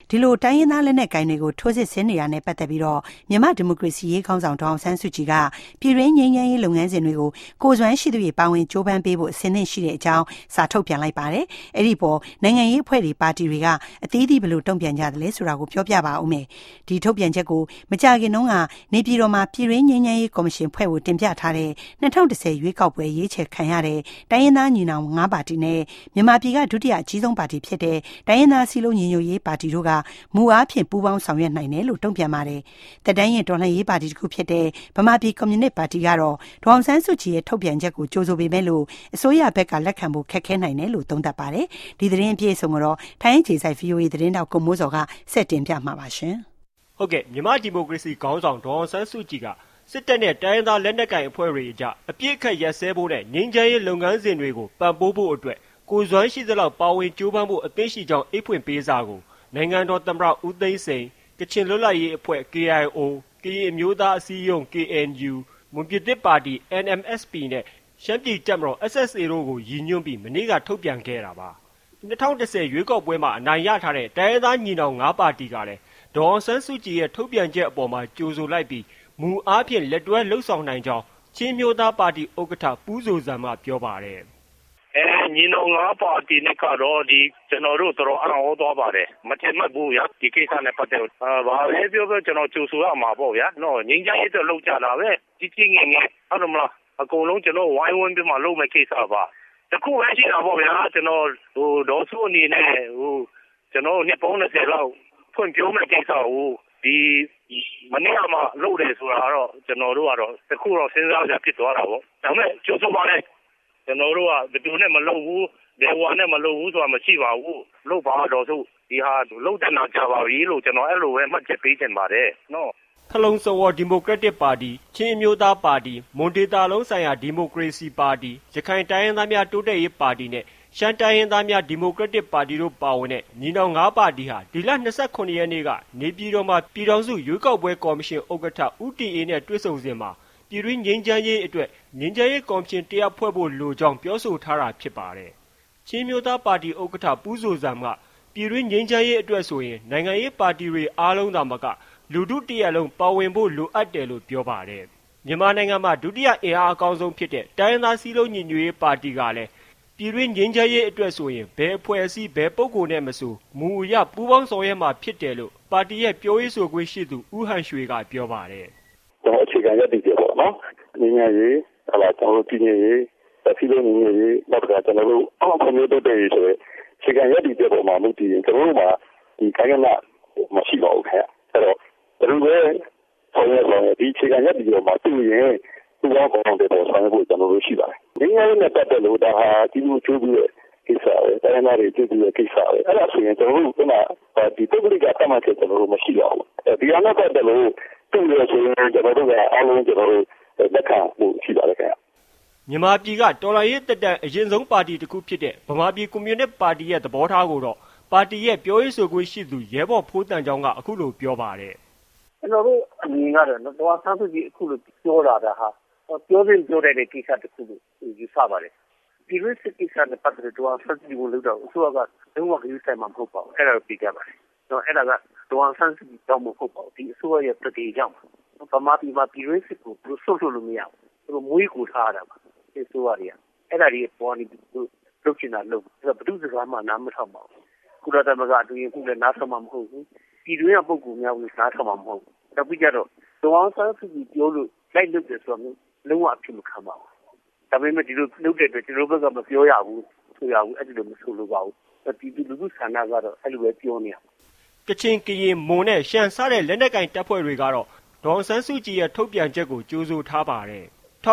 ဒီလိုတိုင်းရင်းသားလက်နက်ကိုင်တွေကိုထိုးစစ်ဆင်နေရတဲ့ပတ်သက်ပြီးတော့မြန်မာဒီမိုကရေစီရေးခေါင်းဆောင်ဒေါအောင်ဆန်းစုကြည်ကပြည်တွင်းငြိမ်းချမ်းရေးလုပ်ငန်းစဉ်တွေကိုကိုယ်စွမ်းရှိသူတွေပါဝင်ကြိုးပမ်းပေးဖို့အစဉ်သင့်ရှိတဲ့အကြောင်းစာထုတ်ပြန်လိုက်ပါတယ်။အဲ့ဒီပေါ်နိုင်ငံရေးအဖွဲ့တွေပါတီတွေကအသီးသီးဘယ်လိုတုံ့ပြန်ကြသလဲဆိုတာကိုပြောပြပါဦးမယ်။ဒီထုတ်ပြန်ချက်ကိုမကြာခင်တုန်းကနေပြည်တော်မှာပြည်တွင်းငြိမ်းချမ်းရေးကော်မရှင်ဖွဲ့ဖို့တင်ပြထားတဲ့2010ရွေးကောက်ပွဲရွေးချယ်ခံရတဲ့တိုင်းရင်းသားညီနောင်9ပါတီနဲ့မြန်မာပြည်ကဒုတိယအကြီးဆုံးပါတီဖြစ်တဲ့တိုင်းရင်းသားစည်းလုံးညီညွတ်ရေးပါတီတို့ကမူအားဖြင့်ပူးပေါင်းဆောင်ရွက်နိုင်တယ်လို့တုံ့ပြန်ပါတယ်။တပ်တိုင်းရဲ့တော်လှန်ရေးပါတီတစ်ခုဖြစ်တဲ့ဗမာပြည်ကွန်မြူနစ်ပါတီကတော့ဒေါအောင်ဆန်းစုကြည်ရဲ့ထုတ်ပြန်ချက်ကိုကြိုဆိုပေမဲ့လို့အစိုးရဘက်ကလက်ခံဖို့ခက်ခဲနိုင်တယ်လို့သုံးသပ်ပါတယ်။ဒီသတင်းအပြည့်အစုံကိုတော့ထိုင်းခြေဆိုင် VOA သတင်းတောက်ကိုမိုးစောကဆက်တင်ပြမှာပါရှင်။ဟုတ်ကဲ့မြန်မာဒီမိုကရေစီခေါင်းဆောင်ဒေါအောင်ဆန်းစုကြည်ကစစ်တပ်နဲ့တိုင်းရင်းသားလက်နက်ကိုင်အဖွဲ့တွေအကြအပြစ်ခတ်ရက်စဲဖို့နဲ့ငြိမ်းချမ်းရေးလုပ်ငန်းစဉ်တွေကိုပံ့ပိုးဖို့အတွက်ကိုယ်စွမ်းရှိသလောက်ပါဝင်ကြိုးပမ်းဖို့အသင့်ရှိကြောင်းအိတ်ဖွင့်ပေးစာကိုနိုင်ငံတော်သမ္မတဦးသိန်းစိန်ကချင်လွတ်လပ်ရေးအဖွဲ့ KIO ကရင်အမျိုးသားအစည်းအရုံး KNU မွန်ပြည်သစ်ပါတီ NMSP နဲ့ရှမ်းပြည်တပ်မတော် SSA တို့ကိုရည်ညွှန်းပြီးမနေ့ကထုတ်ပြန်ခဲ့တာပါ2010ရွေးကောက်ပွဲမှာအနိုင်ရထားတဲ့တိုင်းရင်းသားညီနောင်9ပါတီကလည်းဒေါအောင်ဆန်းစုကြည်ရဲ့ထုတ်ပြန်ချက်အပေါ်မှာကြိုဆိုလိုက်ပြီးမူအားဖြင့်လက်တွဲလှုပ်ဆောင်နိုင်ကြောင်းချင်းမျိုးသားပါတီဥက္ကဋ္ဌပူးဇိုဇံကပြောပါတယ်ညီနောင်9ပါတီနဲ့ကတော့ကျွန်တော်တို့တော်အံ့ဩသွားပါတယ်မထင်မှတ်ဘူးဗျာဒီကိစ္စနဲ့ပတ်သက်ဘာလဲပြောကျွန်တော်ကြိုဆိုရမှာပေါ့ဗျာနော်ငင်းကြရေးတော့လောက်ကြတာပဲကြီးငယ်ငယ်ဟုတ်တယ်မလားအကုန်လုံးကျွန်တော်ဝိုင်းဝန်းပြီးမှလုပ်မယ့်ကိစ္စပါတခုပဲရှိတာပေါ့ဗျာကျွန်တော်ဒေါ်စုအနေနဲ့ကျွန်တော်နှစ်ပေါင်း20လောက်ဖွင့်ပြောမယ့်ကိစ္စကိုဒီမနေ့ကမှလုပ်တယ်ဆိုတာတော့ကျွန်တော်တို့ကတော့တခုတော့စဉ်းစားကြဖြစ်သွားတာပေါ့ဒါပေမဲ့ကြိုဆိုပါလေကျွန်တော်တို့ကဘယ်သူနဲ့မလုပ်ဘူးဘယ်ဟိုနဲ့မလုပ်ဘူးဆိုတာမရှိပါဘူးလုပ်ပါတော့ဆိုဒီဟာလုပ်တဲ့နာကြပါပြီလို့ကျွန်တော်အဲ့လိုပဲမှတ်ချက်ပေးချင်ပါတယ်နော်ဖလုံစော်ဒီမိုကရက်တစ်ပါတီချင်းအမျိုးသားပါတီမွန်ဒေတာလုံးဆိုင်ရာဒီမိုကရေစီပါတီရခိုင်တိုင်းရင်းသားများတိုးတက်ရေးပါတီနဲ့ရှမ်းတိုင်းရင်းသားများဒီမိုကရက်တစ်ပါတီတို့ပါဝင်တဲ့ညီနောင်9ပါတီဟာဒီလ29ရက်နေ့ကနေပြည်တော်မှာပြည်ထောင်စုရွေးကောက်ပွဲကော်မရှင်ဥက္ကဋ္ဌဦးတီအေနဲ့တွေ့ဆုံစဉ်မှာပြည်တွင်းငြိမ်းချမ်းရေးအတွက်ငြိမ်းချမ်းရေးကော်မရှင်တရားဖွဲ့ဖို့လိုကြောင်းပြောဆိုထားတာဖြစ်ပါတယ်။ချင်းမျိုးသားပါတီဥက္ကဋ္ဌပူးဇိုဇံကပြည်တွင်းငြိမ်းချမ်းရေးအတွက်ဆိုရင်နိုင်ငံရေးပါတီတွေအားလုံးသာမကလူထုတရက်လုံးပါဝင်ဖို့လိုအပ်တယ်လို့ပြောပါတယ်။မြန်မာနိုင်ငံမှာဒုတိယအင်အားအကောင်းဆုံးဖြစ်တဲ့တိုင်းရင်းသားစည်းလုံးညီညွတ်ရေးပါတီကလည်းပြည်တွင်းငြိမ်းချမ်းရေးအတွက်ဆိုရင်ဘယ်အဖွဲ့အစည်းဘယ်ပုဂ္ဂိုလ်နဲ့မဆိုမူအရပူးပေါင်းဆောင်ရွက်မှာဖြစ်တယ်လို့ပါတီရဲ့ပြောရေးဆိုခွင့်ရှိသူဦးဟန်ရွှေကပြောပါတယ်။အခြေခံရည်တည်ပေါ့နော်။ငြိမ်းချမ်းရေးကျွန်တော်တို့ပြည်ရေးစည်းလုံးညီညွတ်ရေးနောက်ကကျွန်တော်တို့အောက်ခွင့်ရေးတိုးတက်ရေးဆိုရယ်အခြေခံရည်တည်တဲ့ပုံမှာမူတည်ရင်ကျွန်တော်တို့မှာဒီခိုင်ကနာမရှိပါဘူးခင်ဗျ။အဲ့တော့ဘယ်လိုလဲဆောင်ရွက်ဒီအခြေခံရည်တည်ပုံမှာသူ့ရဲ့သူ့ဘောင်းကောင်တဲ့ဆောင်ရွက်ဖို့ကျွန်တော်တို့ရှိပါတယ်။ငြိမ်းချမ်းရေးနဲ့ပတ်သက်လို့ဒါဟာဒီလိုချိုးပြီးကိစ္စပဲတိုင်းသားတွေကြည့်ပြီးကိစ္စပဲအဲ့ဒါဆိုရင်ကျွန်တော်တို့ကဒီပုဂ္ဂလိကသတ်မှတ်ချက်ကျွန်တော်တို့မရှိအောင်ဒီအနာဂတ်လို့သူ့ရဲ့ဆိုရင်ကျွန်တော်တို့ကအားလုံးကျွန်တော်တို့လက်ခံဖို့ရှိပါတယ်ခင်ဗျမြန်မာပြည်ကတော်လှန်ရေးတက်အရင်ဆုံးပါတီတစ်ခုဖြစ်တဲ့ဗမာပြည်ကွန်မြူနစ်ပါတီရဲ့သဘောထားကိုတော့ပါတီရဲ့ပြောရေးဆိုခွင့်ရှိသူရဲဘော်ဖိုးတန်ချောင်းကအခုလိုပြောပါတယ်ကျွန်တော်တို့အမြင်ကတော့တော်ဆန်းစုကြည်အခုလိုပြောလာတာဟာပြောတဲ့ကိစ္စတစ်ခုလို့ယူဆပါတယ်ဒီလိုစစ်ကိစ္စနဲ့ပတ်သက်တော့ဆက်ကြည့်ဖို့လုပ်တော့အစိုးရကလုံးဝကြည့်ဆိုင်မှာမဟုတ်ပါဘူးအဲ့ဒါကိုပြကြပါတယ်တော့အဲ့ဒါကဒေါ်ဆန်းစုကြည်တောင်းမဟုတ်ပါဘူးဒီအစိုးရရဲ့ပြည်ကြေကြောင့်ဗမာပြည်မှာပြည်ရင်းစစ်ကိုဆွတ်လို့မရဘူးသူတို့မွေးကူထားတာပါဒီအစိုးရတွေကအဲ့ဒါတွေပေါ်နေလုပ်ချင်တာလုပ်ဘယ်သူစကားမှနားမထောင်ပါဘူးကုလသမဂ္ဂအတွင်းခုလည်းနားထောင်မှာမဟုတ်ဘူးပြည်တွင်းကပုဂ္ဂိုလ်များကိုနားထောင်မှာမဟုတ်ဘူးနောက်ပြီးကြတော့ဒေါ်ဆန်းစုကြည်ပြောလို့လိုက်လုပ်တယ်ဆိုတော့လုံးဝအဖြစ်မခံပါဘူးဒါပေမဲ့ဒီလိုလုပ်တဲ့အတွက်ကျွန်တော်ဘက်ကမပြောရဘူးဆိုရဘူးအဲ့ဒီလိုမဆိုလိုပါဘူးဒီလူထုဆန္ဒကတော့အဲ့လိုပဲပြောနေရကချင်ကရင်မွန်နဲ့ရှမ်းစတဲ့လက်နက်ကင်တပ်ဖွဲ့တွေကတော့ဒေါ်ဆန်းစုကြည်ရဲ့ထုတ်ပြန်ချက်ကိုကြိုဆိုထားပါတယ်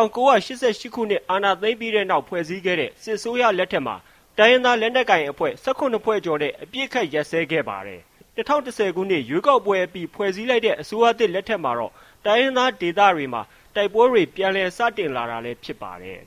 1988ခုနှစ်အာဏာသိမ်းပြီးတဲ့နောက်ဖွဲ့စည်းခဲ့တဲ့စစ်ဆိုးရလက်ထက်မှာတိုင်းရင်းသားလက်နက်ကင်အဖွဲ့18ဖွဲ့ကျော်နဲ့အပြစ်ခတ်ရက်စဲခဲ့ပါတယ်2010ခုနှစ်ရွေးကောက်ပွဲအပြီးဖွဲ့စည်းလိုက်တဲ့အစိုးရသစ်လက်ထက်မှာတော့တိုင်းရင်းသားဒေသတွေမှာတိုက်ပွဲတွေပြန်လည်စတင်လာတာလည်းဖြစ်ပါတယ်